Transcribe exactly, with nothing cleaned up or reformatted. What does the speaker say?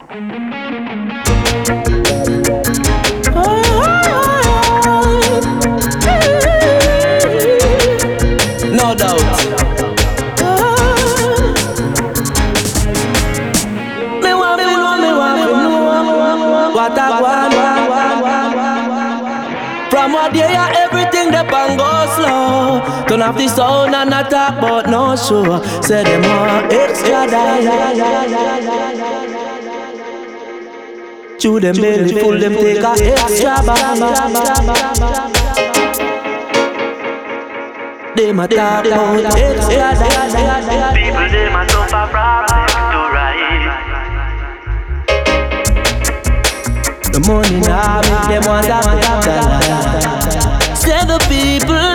No doubt. Me want to know, me want to know what I want. From what day everything the bang go slow. Turn off the sound and not talk about no show. Say them want extra die. Chew them belly full, them take a extra bag. Them a talk about extra die. People them a suffer from left to right. The money now make them want to after life. Say the people